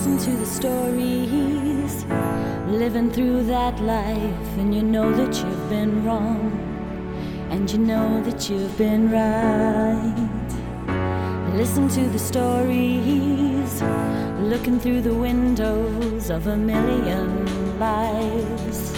Listen to the stories, living through that life, and you know that you've been wrong, and you know that you've been right. Listen to the stories, looking through the windows of a million lives.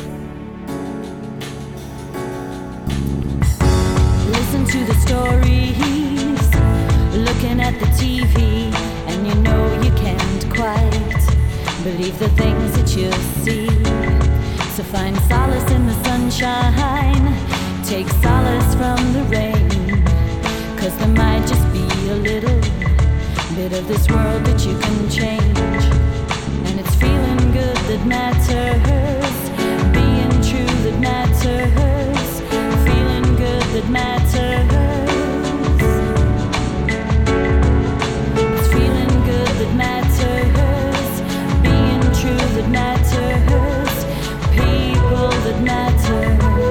Listen to the stories, looking at the TV, and you know you can't quite believe the things that you see. So find solace in the sunshine, take solace from the rain, 'cause there might just be a little bit of this world that you can change. And it's feeling good that matters, being true that matters, feeling good that matters. It's feeling good that matters, being true that matters, people that matter.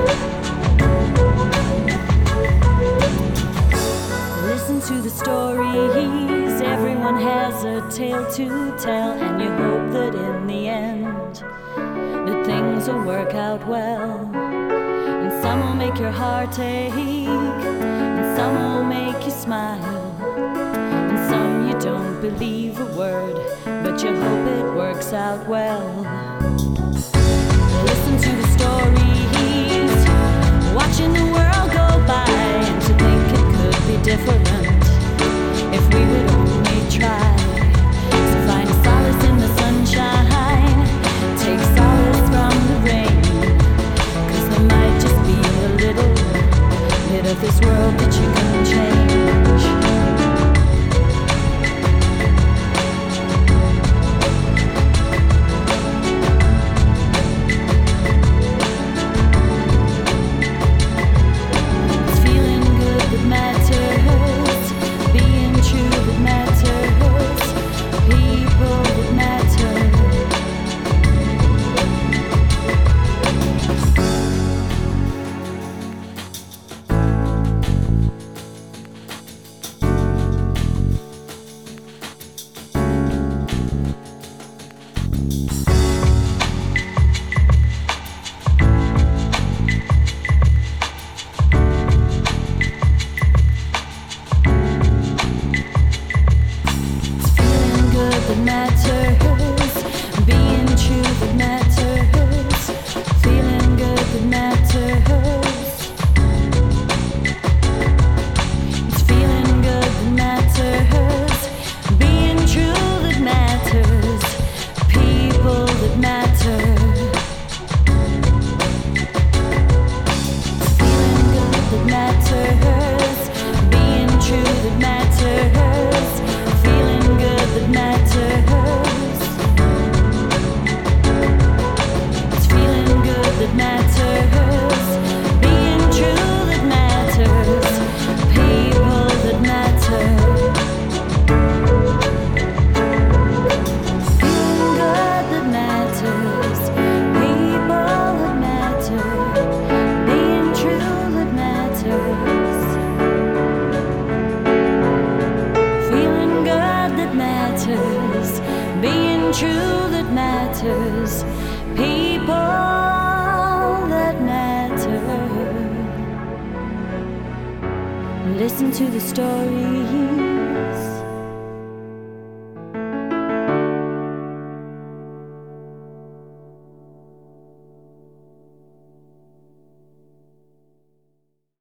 Listen to the stories, everyone has a tale to tell, and you hope that in the end that things will work out well. And some will make your heart ache, and some will make you smile, and some you don't believe a word, but you hope it works out well. Listen to the stories, watching the world go by, and to think it could be different if we would only try. So find solace in the sunshine, take solace from the rain, 'cause there might just be a little bit of this world that you can change. It's feeling good that matters, being true that matters, people that matter. It's feeling good that matters, being true that matters, feeling good that matters. It's feeling good that matters, being true that matters, people that matter. It's feeling good that matters, being true that matters, feeling good that matters. It's feeling good that matters, being true that matters, people that matter. Feeling good that matters, people that matter, being true that matters. Feeling good that matters, being true that matters, people that matter. Listen to the stories.